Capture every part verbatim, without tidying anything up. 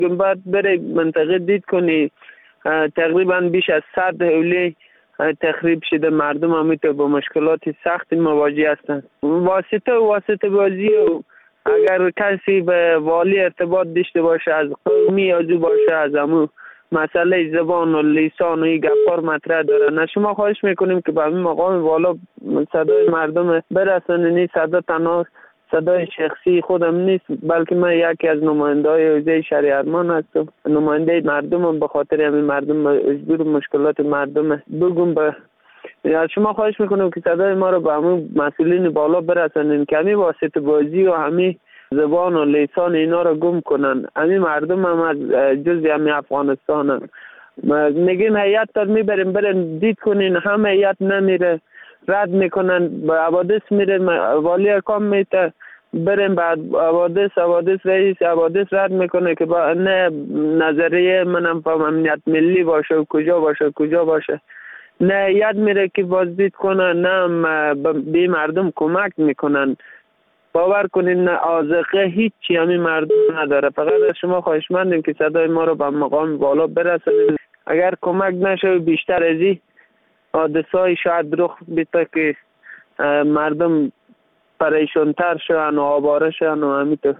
باید بره منطقه دید کنی تقریبا بیش از صد حوله تخریب شده. مردم هم با مشکلات سخت مواجه هستند. واسطه و واسطه بازی و اگر کسی به والی ارتباط داشته باشه از قومی ازو باشه از همون مسئله زبان و لیسان و این گپار مطرح داره. نه شما خواهش میکنیم که به همین مقام والا صدای مردم برسانه. نیست صدا تنها صدای شخصی خودم نیست، بلکه من یکی از نماینده های حوزه شهریارمان هستم، نماینده مردمم. به خاطر همین مردم اجبار مشکلات مردم بگم به از شما خواهش میکنم که صدای ما رو به همون مسئولین بالا برسانین که همین واسطه بازی و همین زبان و لیسان اینا رو گم کنن. همین مردم هم از جزی همین افغانستان هم. میگیم هیئت تا میبریم برین دید کنین، هم هیئت نمیره، رد میکنن، به حوادث میره، والی اکام میته بریم بعد حوادث حوادث رئیس حوادث رد میکنه که با نه نظریه منم فهم امنیت ملی باشه و کجا باشه کجا باشه. نه یاد میره که بازدید کنن، نه به مردم کمک میکنن. باور کنین نه آذقه هیچی همین مردم نداره. فقط از شما خواهشمندیم که صدای ما رو به مقام بالا برسونید. اگر کمک نشه بیشتر از این حادثه‌ای شاید رخ بده که مردم پریشان‌تر شون و آواره شون و همینطور.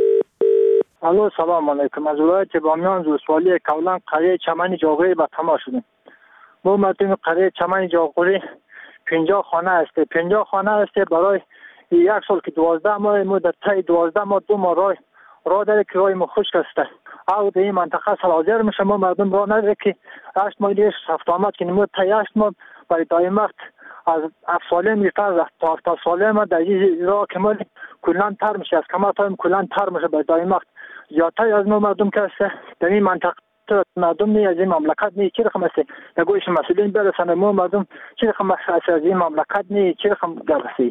الو سلام علیکم. از ولایت بامیان زوسوالی کولان قریه چمن جاغوری به تماس شدیم. ما مردم قریه چمن جاغوری پنجاه خانه است. پنجاه خانه است برای یک سال که دوازده ماه مدت تا دوازده ماه دو ماه راه راه داره که راه ما خشک است. او در این منطقه سلازر میشه. ما مردم راه نداره که هشت ماه دیگه هفت آمد که نمود تا هشت ماه برای دایم وقت از هفت ساله میتر تا هفت ساله ما در این راه که ما کلان تر میشه، از کما تایم کلان تر میشه برای دایم وقت. زیادتر از ما مردم که است در این منطقه مردم نی از این مملکت نی چی رقم است نگویش مسئولین برسانه. ما مردم چی رقم است از این مملکت نی چی رقم گرسی.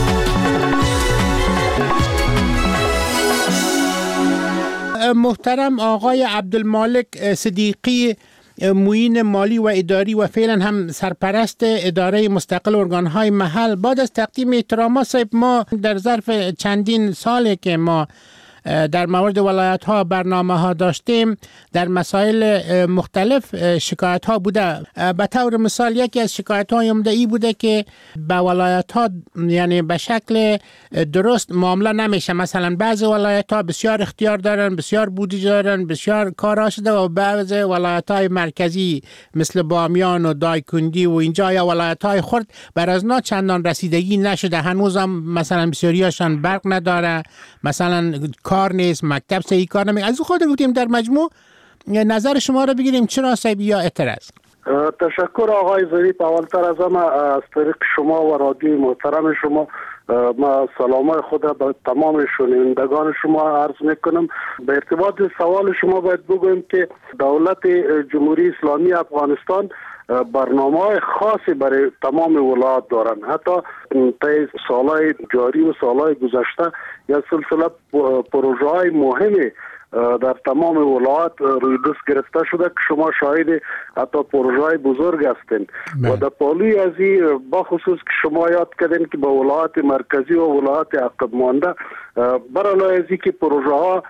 محترم آقای عبدالمالک صدیقی، معین مالی و اداری و فعلا هم سرپرست اداره مستقل ارگانهای محل، بعد از تقدیم احترامات صاحب، ما در ظرف چندین ساله که ما در مورد ولایت ها برنامه ها داشتیم در مسائل مختلف شکایت ها بوده. به طور مثال یکی از شکایت های عمده ای بوده که به ولایت ها یعنی به شکل درست معامله نمیشه. مثلا بعضی ولایت ها بسیار اختیار دارن، بسیار بودجه دارن، بسیار کارا شده و بعضی ولایت های مرکزی مثل بامیان و دایکندی و اینجا یا ولایت های خرد بر از نا چندان رسیدگی نشده. هنوز هم مثلا بسیاریاشان برق نداره، مثلا کار نیست، مکتب صحیح کار نمی. از خود گفتیم در مجموع نظر شما رو بگیریم، چرا صاحب یا اعتراض؟ تشکر آقای ظریف. اولتر از همه از طریق شما و رادیوی محترم شما ما سلامای خود به تمام شنوندگان شما عرض میکنم. به ارتباط سوال شما باید بگویم که دولت جمهوری اسلامی افغانستان برنامه‌های خاصی برای تمام ولایات دارن. حتی طی سالهای جاری و سالهای گذشته یا سلسله پروژه‌های مهمی در تمام ولایات روی دست گرفته شده که شما شاهد حتی پروژه‌های بزرگ هستین. و در پالوی از این بخصوص که شما یاد کردین که به ولایات مرکزی و ولایات عقب مانده برای از که پروژه ها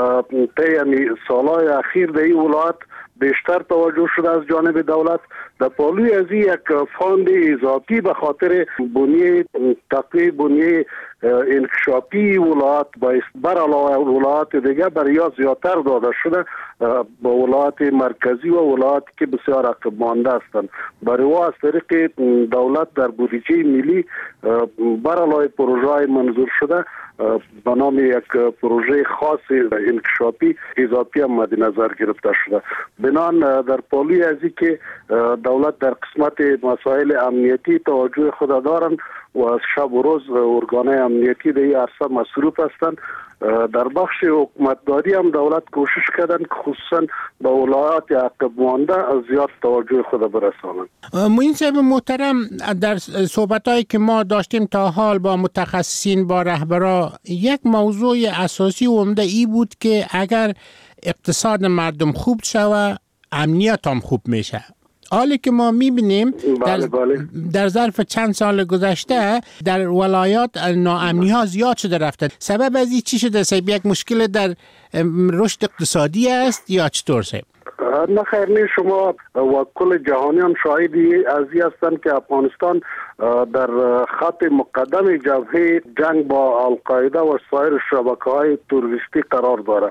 طی سالهای اخیر در این ولایات بیشتر توجه شده از جانب دولت. در پالوی از یک فاند اضافی به خاطر بنیه تقویه بنیه انکشافی ولایات بر علاوه ولایات دیگه برای زیادتر داده شده به ولایات مرکزی و ولایاتی که بسیار عقب مانده هستند. برای او از طریق دولت در بودجه ملی بر علاوه پروژه منظور شده به نام یک پروژه خاص انکشافی اضافی هم مد نظر گرفته شده. بنان در پالوی ازی که دولت در قسمت مسائل امنیتی توجه خود دارند و از شب و روز ارگانهای امنیتی در این عرصه مصروف هستند. در بخش حکومتداری هم دولت کوشش کردن که خصوصا به ولایات عقب مانده زیاد توجه خود برسانند. معین صاحب محترم، در صحبتایی که ما داشتیم تا حال با متخصصین با رهبرا یک موضوع اساسی و عمده ای بود که اگر اقتصاد مردم خوب شود امنیت هم خوب میشه. حالی که ما میبینیم در, بله بله. در ظرف چند سال گذشته در ولایات ناامنی ها زیاد شده رفته. سبب از این چی شده صاحب؟ یک مشکل در رشد اقتصادی است یا چطور صاحب؟ نه خیر نیست. شما و کل جهانیان شاهدی از این هستند که افغانستان در خط مقدم جبهه جنگ با القاعده و سایر شبکه‌های تروریستی قرار دارد.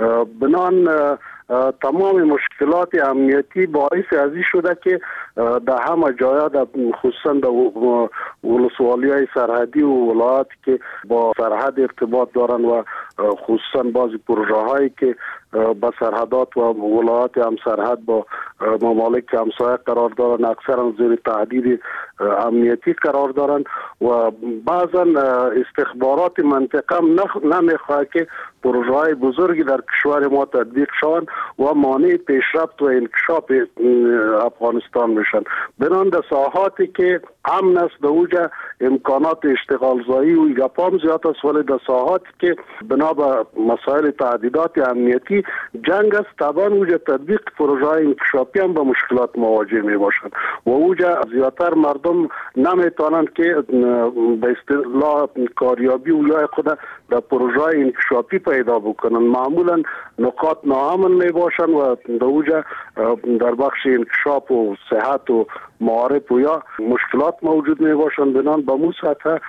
بنان تمام مشکلات امنیتی باعث از این شده که در همه جاها خصوصا در ولسوالی‌های سرحدی و ولایاتی که با سرحد ارتباط دارند و خصوصا بعضی پروژه‌هایی که با سرحدات و ولایات هم سرحد با ممالک همسایه قرار دارند اکثرا زیر تهدید امنیتی قرار دارند و بعضا استخبارات منطقه نمیخواد که پروژه‌های بزرگی در کشور ما تطبیق شوند و مانع پیشرفت و انکشاف افغانستان میشن. بنان در ساحاتی که امن است در اوجا امکانات اشتغال زایی و گپام زیاد است، ولی در ساحاتی که بنا به مسائل تعدیدات امنیتی جنگ است طبعا اوجا تطبیق پروژه‌های انکشافی هم با مشکلات مواجه می باشند و اوجا زیادتر مردم نمیتونند که به اصطلاح کاریابی و یا خود در پروژه‌های انکشافی پیدا بکنن. معمولا نقاط ناامن می باشند و در اوجا در بخش انکشاف و صحت و معارف و یا مشکلات موجود می باشند. بنان با مو سطح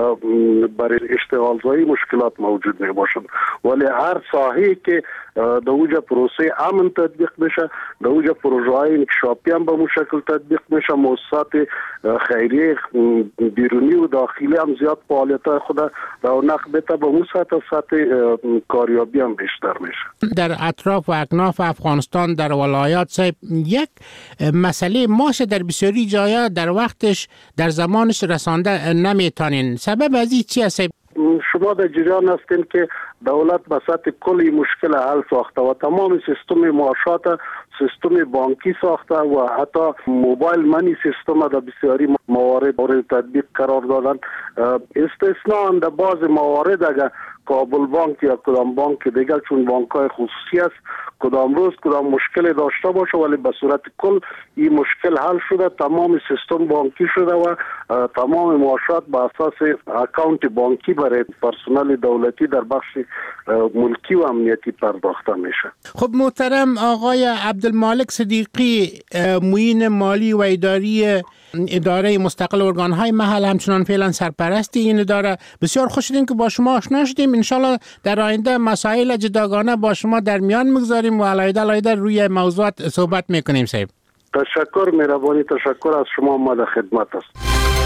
برای اشتغال زایی مشکلات موجود می باشند، ولی هر ساحه‌ای که در اوجا پروسه امن تطبیق میشه، در اوجا پروژه‌های انکشافی هم به مو شکل تطبیق میشه، مؤسسات خیریه بیرونی و داخلی هم زیاد فعالیت‌های خود رونق بده، به مو سطح سطح کاریابی هم بیشتر میشه. در اطراف و اکناف افغانستان در ولایات صاحب یک مسئله ماشه در بسیاری جایا در وقتش در زمانش رسانده نمیتونین. سبب از این چی است؟ شما در جریان هستین که دولت به سطح کلی مشکل حل ساخته و تمام سیستم معاشات سیستم بانکی ساخته و حتی موبایل منی سیستم در بسیاری موارد مورد تطبیق قرار دادن. استثناء در بعض موارد اگر کابل بانک یا کدام بانک دیگر چون بانک‌های خصوصی است کدام روز کدام مشکل داشته باشه، ولی به صورت کل این مشکل حل شده، تمام سیستم بانکی شده و تمام معاشات به اساس اکانت بانکی برای پرسنل دولتی در بخش ملکی و امنیتی پرداخته میشه. خب محترم آقای عبدالمالک صدیقی، معین مالی و اداری اداره مستقل ارگان‌های محل همچنان فعلا سرپرست این اداره، بسیار خوش شدیم که با شما آشنا شدیم. انشالله در آینده مسائل جداگانه با شما در میان میگذاریم و علیحده علیحده روی موضوعات صحبت میکنیم. صاحب تشکر، مهربانی، تشکر از شما. ما در خدمت است.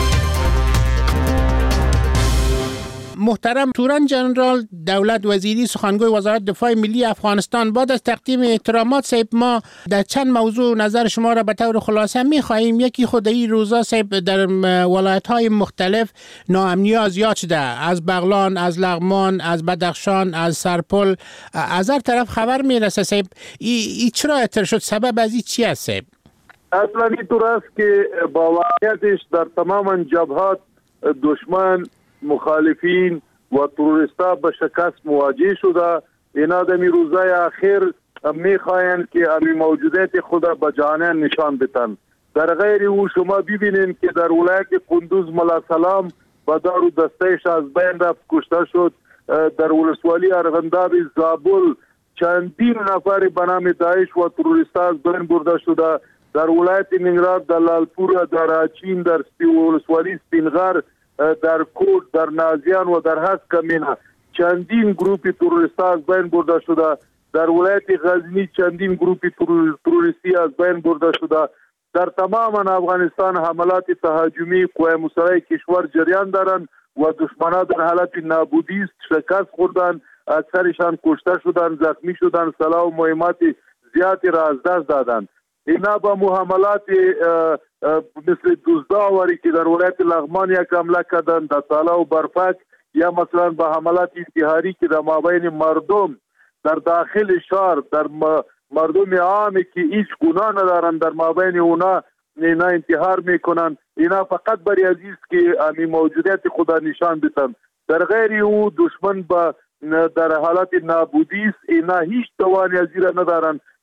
محترم تورن جنرال دولت وزیری سخنگوی وزارت دفاع ملی افغانستان، بعد از تقدیم احترامات صاحب ما در چند موضوع نظر شما را به طور خلاصه می‌خواهیم. یکی خودی روزا صاحب در ولایت‌های مختلف ناامنی زیاد شده، از بغلان، از لغمان، از بدخشان، از سرپل، از هر طرف خبر میرسه. صاحب ای چرا اتر شد؟ سبب از این چی است صاحب؟ اصلا اینطور است که با واقعیتش در تمام جبهات دشمن، مخالفین و تروریستا به شکست مواجه شده. اینا در می روزای اخیر میخواین که امی موجودیت خود به جهانیان نشان بدن. در غیر او شما ببینید که در ولایت قندوز ملا سلام و دارو دستهش از بین رفت، کشته شد. در ولسوالی ارغنداب زابل چندین نفر به نام داعش و تروریستا از بین برده شده. در ولایت ننگرهار، در لالپور، در اچین، در ولسوالی سپینغر، در کورد، در نازیان و در هست کمینه چندین گروپی تروریستا از بین برده شده. در ولایت غزنی چندین گروپی تروریستی از بین برده شده. در تمام افغانستان حملات تهاجمی قوای مسلحه کشور جریان دارند و دشمنان در حالت نابودی است، شکست خوردن، اکثرشان کشته شدن، زخمی شدن، سلاح و مهمات زیادی را از دست دادند. اینا با حملات مثل دوزداوری که در ولایت لغمان یک حمله کردن، در تالا و برفک، یا مثلا با حملات انتحاری که در مابین مردم در داخل شهر در مردم عامی که هیچ گناه ندارن در مابین اونا اینا انتحار میکنن. اینا فقط برای عزیز که امی موجودیت خدا نشان بدن. در غیر او دشمن با در حالت نابودی است. اینا هیچ توانی از ایرا ندارن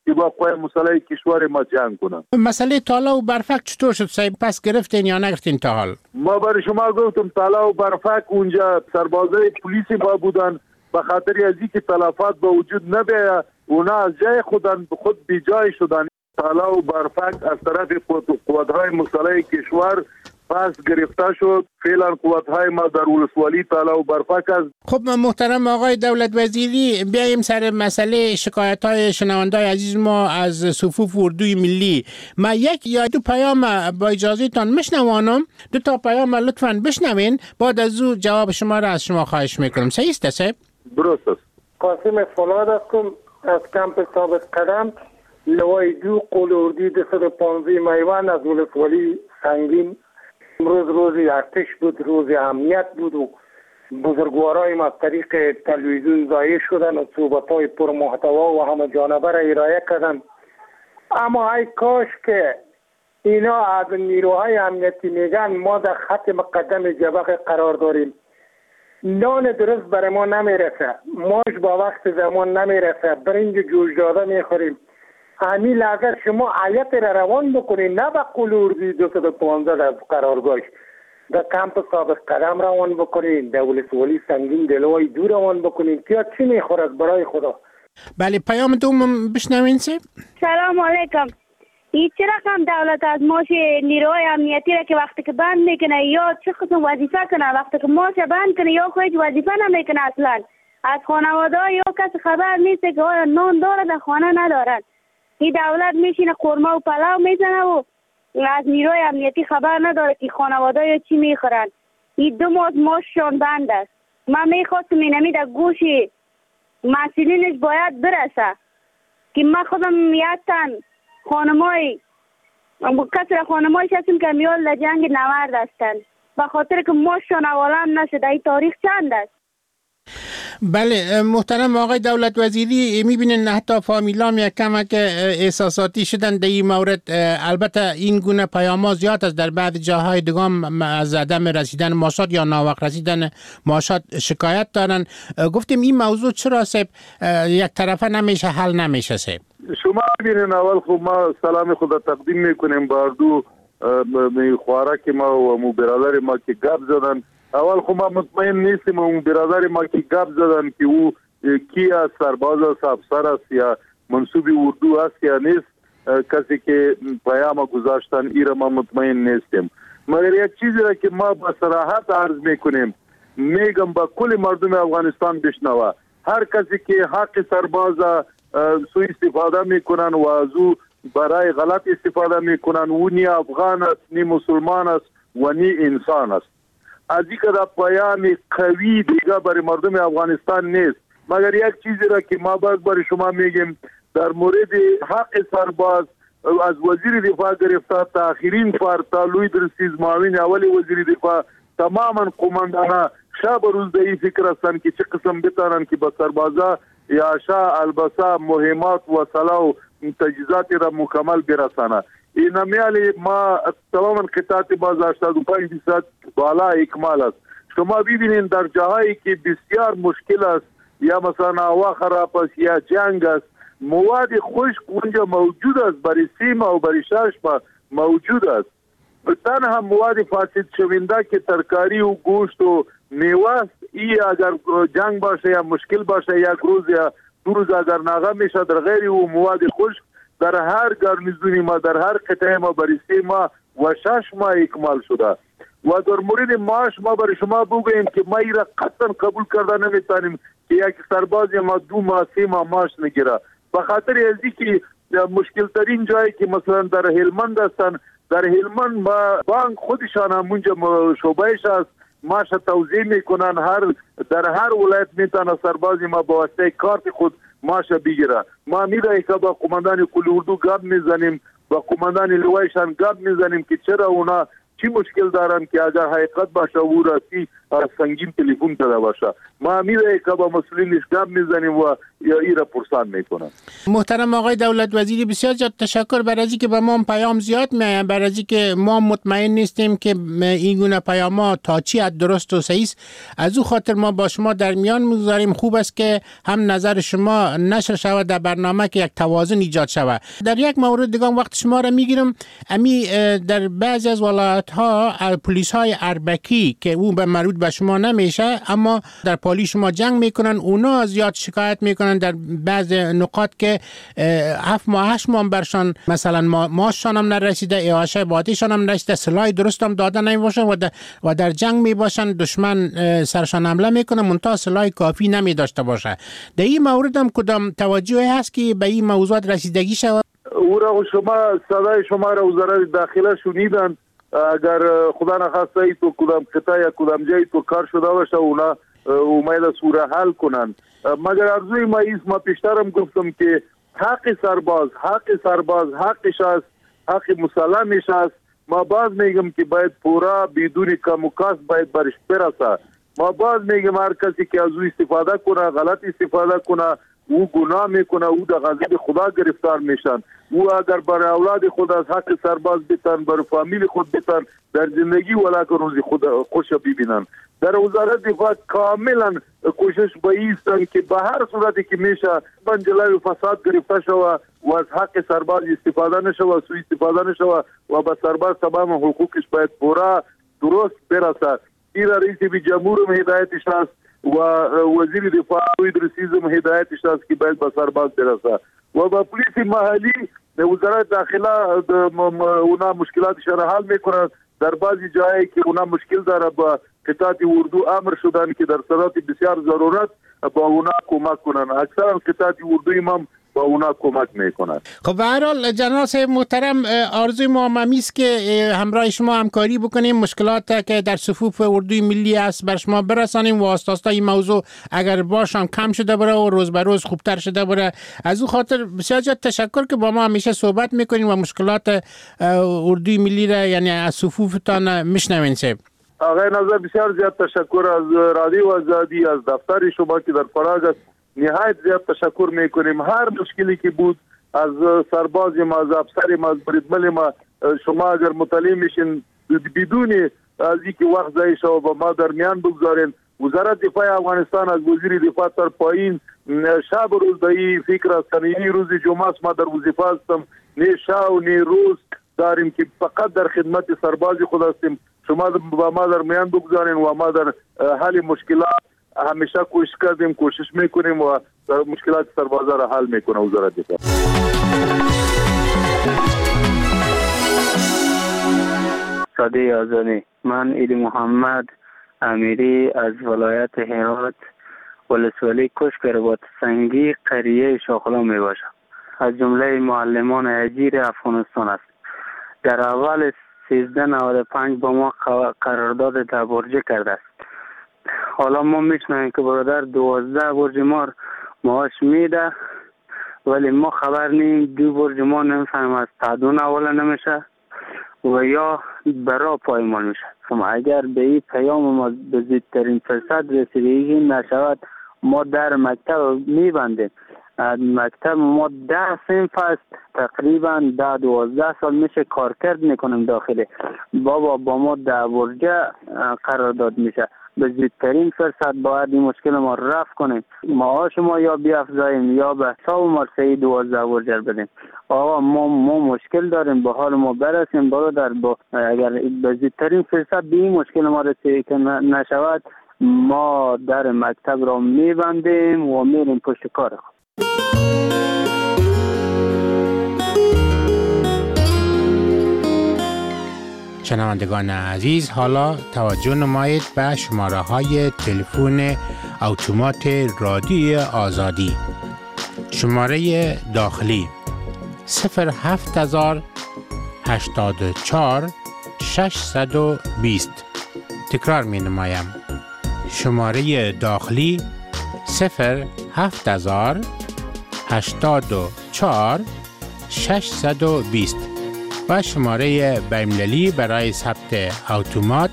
که با قوای مسلح کشور ما جنگ کنند. مسئله تالا و برفک چطور شد صاحب؟ پس گرفتین یا نگرفتین تا حال؟ ما برای شما گفتم تالا و برفک اونجا سربازای پلیسی با بودن، به خاطر از اینکه تلفات به وجود نبیه اونا از جای خودن خود بی جای شدن. تالا و برفک از طرف قوت‌های مسلح کشور پس گرفته شد. فعلا قوت‌های ما در ولسوالی تالا و برفک است. خب محترم آقای دولت وزیری، بیایم سر مسئله شکایت‌های شنوندای عزیز ما از صفوف اردوی ملی. ما یک یا دو پیام با اجازهتان میشنوانم، دو تا پیام لطفاً بشنوین، بعد از او جواب شما را از شما خواهش میکنم. صحیح است صاحب؟ درست است. قاسم فولاد هستم از کمپ ثابت قدم، لوای دو قول اردی دویست و پانزده میوان از ولسوالی سنگین. امروز روز ارتش بود، روز امنیت بود و بزرگوارای ما از طریق تلویزیون ظاهر شدن و صحبت‌های پرمحتوا و همه جانبه را ارائه کردن. اما ای کاش که اینا از نیروهای امنیتی میگن ما در خط مقدم جبهه قرار داریم، نان درست برای ما نمیرسه، ماش با وقت زمان نمیرسه، برنج جوش داده میخوریم. همین لحظه شما آیت را روان بکنید، نه با قول اردی دویست و پانزده در قرارگاهش، در کمپ ثابت قدم روان بکنید، در ولسوالی سنگین دلوای دور روان بکنید که چی میخورد برای خدا. بله پیام دوم بشنوین سه. سلام علیکم. این چه رقم دولت از ماش نیروهای امنیتی را که وقتی که بند میکنه یا چه قسم وظیفه کنه، وقتی که ماش بند کنه یا خودش وظیفه نمیکنه، اصلا از خانواده یا کسی خبر نیست که نان داره در خانه ندارن. این دولت میشینه قرمه و پلاو میزنه و از نیروی امنیتی خبر نداره که خانواده یا چی میخورن. این دو ماه ماششان بند است. من میخواستم اینمی در گوش مسئولینش باید برسه که من خودم یادتن خانمای کسر خانمایش هستیم که میال در جنگ نورد هستن، به خاطر که ماششان اولم نشده. این تاریخ چند است؟ بله محترم آقای دولت وزیری، میبینین حتی فامیلام یک کمک احساساتی شدن در این مورد. البته این گونه پیاما زیاد است، در بعض جاهای دیگام از عدم رسیدن ماشات یا ناوقت رسیدن ماشات شکایت دارن. گفتیم این موضوع چرا سب یک طرفه نمیشه، حل نمیشه سب؟ شما ببینین اول خب ما سلام خدا تقدیم میکنیم به اردو خوارک ما و مو برادر ما که گپ زدن. اول خب ما مطمئن نیستیم اون برادر ما که گپ زدن که او کی است، سرباز است، افسر است یا منصوب اردو است یا نیست. کسی که پیام گذاشتن ایرا ما مطمئن نیستیم. مگر یک چیزی را که ما با صراحت عرض میکنیم، میگم با کل مردم افغانستان بشنوه، هر کسی که حق سرباز سوء استفاده میکنن و از او برای غلط استفاده میکنن، او نی افغان است، نی مسلمان است و نی انسان است. از این که در پیام قوی دیگه برای مردم افغانستان نیست. مگر یک چیزی را که ما باید برای شما میگیم در مورد حق سرباز، از وزیر دفاع گرفته تا آخرین فرد تا لوی درسیز معاون اول وزیر دفاع، تماما قماندانا شب روز در این فکر هستند که چه قسم بتانند که با سربازا یا شا البسا مهمات و سلاح و تجهیزات را مکمل برسانه. این میالی ما تماما قطعات باز هشتاد و پنج درصد بالا اکمال است. شما ببینید در جاهایی که بسیار مشکل است یا مثلا هوا خراب است یا جنگ است، مواد خشک اونجا موجود است، برای سه ماه و برای شش ماه موجود است. تنها مواد فاسد شونده که ترکاری و گوشت و میوه است، ای اگر جنگ باشه یا مشکل باشه یک روز یا دو روز اگر ناغه میشه، در غیر او مواد خشک در هر گارنیزونی ما در هر قطعه ما برای سه ماه و شش ماه اکمال شده. و در مورد معاش ما برای شما بگوییم که ما ایرا قطعا قبول کرده نمیتونیم که یک سرباز ما دو ماه سه ماه معاش نگیره، به خاطر ازی که مشکل ترین جایی که مثلا در هلمند هستن، در هلمند ما بانک خودشان همونجا شعبهش است، معاش توزیع میکنن، هر در هر ولایت میتونه سرباز ما با واسطه کارت خود معاش بگیره. ما میره که با قماندان کل اردو گپ میزنیم، با قماندان لوایشان گپ میزنیم که چرا اونا چی مشکل دارن که اگر حقیقت باشه او راستی سنگین تلفن کرده باشه. ما میره که با مسئولینش گپ میزنیم و یا این را پرسان میکنن. محترم آقای دولت وزیری، بسیار زیاد تشکر برای از اینکه به ما پیام زیاد میاد، برای از اینکه ما مطمئن نیستیم که این گونه پیام‌ها تا چی حد درست و صحیح است. از او خاطر ما با شما در میان میگذاریم. خوب است که هم نظر شما نشر شود در برنامه که یک توازن ایجاد شود. در یک مورد دیگه وقت شما را میگیرم، امی در بعضی از ولایت ها پلیس های اربکی که اون به مربوط به شما نمیشه اما در پالی شما جنگ میکنن، اونا زیاد شکایت میکنن در بعض نقاط که هفت ماه هشت ماه برشان مثلا ماششان هم نرسیده، اعاشه بادیشان هم نرسیده، سلاح درست هم داده نمیباشن و در, و در جنگ میباشن، دشمن سرشان حمله میکنه منتها سلاح کافی نمیداشته باشه. در این مورد هم کدام توجه هست که به این موضوعات رسیدگی شود؟ او را شما صدای شما را وزارت داخله شنیدن، اگر خدا نخواسته ای تو کدام قطعه یا کدام جایی تو کار شده باشه اونا امید سوره حل کنن. مگر ارزوی ما ایست، ما پیشترم گفتم که حق سرباز حق سرباز حقش است، حق مسلمش است. ما باز میگم که باید پورا بدون کم و کاست باید برش برسه. ما باز میگم هر کسی که از او استفاده کنه، غلط استفاده کنه، او گناه میکنه، او در غضب خدا گرفتار میشن. او اگر برای اولاد خود از حق سرباز بیتن، برای فامیل خود بیتن، در زندگی ولا که روزی خود خوش ببینن. در وزارت دفاع کاملا کوشش به ایستن که به هر صورتی که میشه من جلوی فساد گرفته شوه و از حق سرباز استفاده نشوه، سوء استفاده نشوه و به سرباز تمام حقوقش باید پورا درست برسه. این رئیس جمهور هم هدایتش هست و وزیر دفاع ادریسی هم هدایتش هست که باید به سرباز برسه و با پلیس محلی وزارت داخله اونا مشکلاتش را حل میکنن. در بعضی جایی که اونا مشکل داره با قطعات اردو امر شدن که در صورت بسیار ضرورت با اونا کمک کنن. اکثرا قطعات اردو هم با اونا کمک میکنن. خب به هر حال جناب صاحب محترم، آرزوی ما همی است که همراه شما همکاری بکنیم، مشکلات که در صفوف اردوی ملی است بر شما برسانیم و آستاستا این موضوع اگر باشم کم شده بره و روز به روز خوبتر شده بره. از او خاطر بسیار زیاد تشکر که با ما همیشه صحبت میکنیم و مشکلات اردوی ملی را یعنی از صفوفتان میشنوین. صاحب آقای نظر بسیار زیاد تشکر از رادیو آزادی، از دفتر شما که در پراگ است. نهایت زیاد تشکر میکنیم. هر مشکلی که بود از سرباز ما، از افسر ما، از بریدمن ما، شما اگر مطلع میشین بدون از اینکه وقت ضایع شود با ما در میان بگذارین. وزارت دفاع افغانستان از وزیر دفاع تا پایین شب و روز دایی فکر است. این روز جمعه است ما در وظیفه هستم، نه شب و نه روز داریم که فقط در خدمت سرباز خود هستیم. شما با ما در میان بگذارین و ما در حل مشکلات همیشه کوشش کردیم، کوشش میکنیم و مشکلات سربازا را حل میکنه وزارت دفاع. صدای آزادی، من ایلی محمد امیری از ولایت هرات ولسوالی کشکربات سنگی قریه شاخلا می باشم. از جمله معلمان اجیر افغانستان است. در اول سیزده نود و پنج با ما قرارداد در برجه کرده است. حالا ما میشنویم که برادر دوازده برج مار معاش میده ولی ما خبر نیم دو برج مار نمیفهمیم از تعدون اولا نمیشه و یا برا پایمان میشه. اما اگر به این پیام ما به زودترین فرصت رسیدگی نشود ما در مکتب میبندیم. مکتب ما ده صنف است، تقریبا ده دوازده سال میشه کارکرد میکنیم داخلی. بابا با ما ده برجه قرارداد میشه. به زودترین فرصت باید این مشکل ما رفع کنیم. معاش ما یا بیافزاییم یا به حساب مرسعی دوازده برجر بدیم. آقا ما ما مشکل داریم، به حال ما برسیم برادر. با اگر به زودترین فرصت به این مشکل ما رسیده که نشود ما در مکتب را میبندیم و میریم پشت کار خود. شنوندگان عزیز، حالا توجه نمایید به شماره های تلفن اتومات رادیو آزادی. شماره داخلی صفر هفت هزار هشتاد و چهار ششصد و بیست. تکرار می نمایم. شماره داخلی صفر هفت هزار هشتاد و چهار ششصد و بیست و شماره بین‌المللی برای ثبت اتومات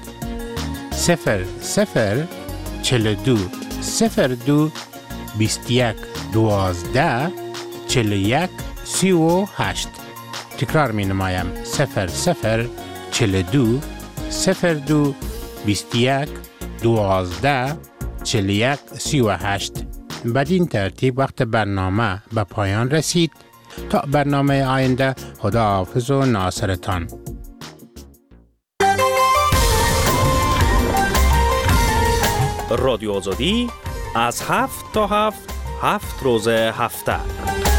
صفر صفر چهل و دو صفر دو بیست و یک دوازده چل یک سی و هشت. تکرار می نمایم صفر صفر چل دو صفر دو بیست یک دوازده چل یک سی و هشت. بدین ترتیب وقت برنامه به پایان رسید. تا برنامه آینده، خدا حافظ و ناصرتان. رادیو آزادی از هفت تا هفت هفت روز هفته